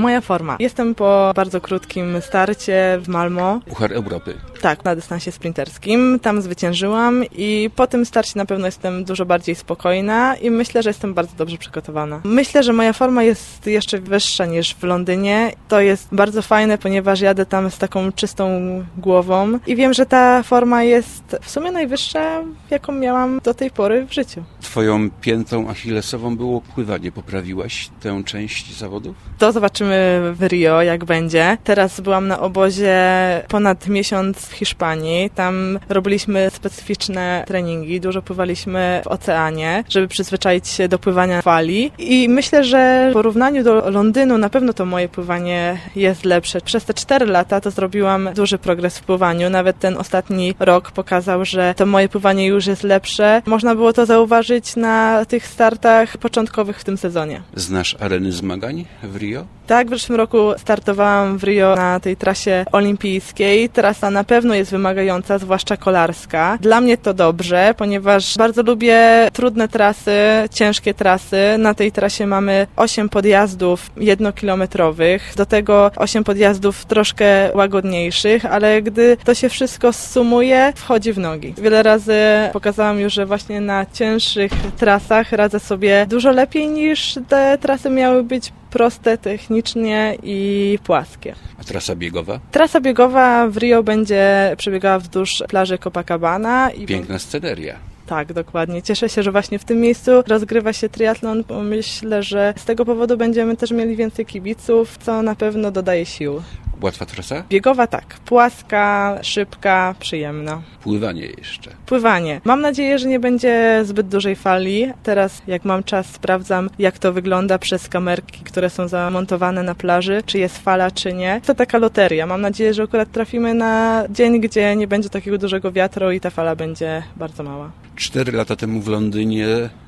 Moja forma. Jestem po bardzo krótkim starcie w Malmö. Puchar Europy. Tak, na dystansie sprinterskim. Tam zwyciężyłam i po tym starcie na pewno jestem dużo bardziej spokojna i myślę, że jestem bardzo dobrze przygotowana. Myślę, że moja forma jest jeszcze wyższa niż w Londynie. To jest bardzo fajne, ponieważ jadę tam z taką czystą głową i wiem, że ta forma jest w sumie najwyższa, jaką miałam do tej pory w życiu. Twoją piętą achillesową było pływanie. Poprawiłaś tę część zawodów? To zobaczymy w Rio, jak będzie. Teraz byłam na obozie ponad miesiąc w Hiszpanii. Tam robiliśmy specyficzne treningi. Dużo pływaliśmy w oceanie, żeby przyzwyczaić się do pływania fali. I myślę, że w porównaniu do Londynu na pewno to moje pływanie jest lepsze. Przez te 4 lata to zrobiłam duży progres w pływaniu. Nawet ten ostatni rok pokazał, że to moje pływanie już jest lepsze. Można było to zauważyć na tych startach początkowych w tym sezonie. Znasz areny zmagań w Rio? Tak, w zeszłym roku startowałam w Rio na tej trasie olimpijskiej. Trasa na pewno jest wymagająca, zwłaszcza kolarska. Dla mnie to dobrze, ponieważ bardzo lubię trudne trasy, ciężkie trasy. Na tej trasie mamy 8 podjazdów 1-kilometrowych, do tego 8 podjazdów troszkę łagodniejszych, ale gdy to się wszystko zsumuje, wchodzi w nogi. Wiele razy pokazałam już, że właśnie na cięższych trasach radzę sobie dużo lepiej niż te trasy miały być proste technicznie i płaskie. A trasa biegowa? Trasa biegowa w Rio będzie przebiegała wzdłuż plaży Copacabana. Piękna sceneria. Tak, dokładnie. Cieszę się, że właśnie w tym miejscu rozgrywa się triatlon, bo myślę, że z tego powodu będziemy też mieli więcej kibiców, co na pewno dodaje sił. Łatwa trasa? Biegowa tak. Płaska, szybka, przyjemna. Pływanie jeszcze. Pływanie. Mam nadzieję, że nie będzie zbyt dużej fali. Teraz, jak mam czas, sprawdzam, jak to wygląda przez kamerki, które są zamontowane na plaży, czy jest fala, czy nie. To taka loteria. Mam nadzieję, że akurat trafimy na dzień, gdzie nie będzie takiego dużego wiatru i ta fala będzie bardzo mała. 4 lata temu w Londynie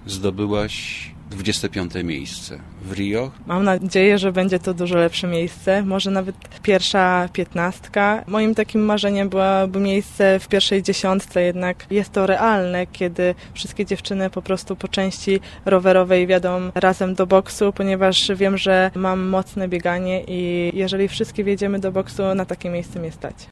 zdobyłaś 25. miejsce. W Rio? Mam nadzieję, że będzie to dużo lepsze miejsce, może nawet pierwsza 15. Moim takim marzeniem byłoby miejsce w pierwszej 10, jednak jest to realne, kiedy wszystkie dziewczyny po prostu po części rowerowej wjadą razem do boksu, ponieważ wiem, że mam mocne bieganie i jeżeli wszystkie wjedziemy do boksu, na takie miejsce mnie stać.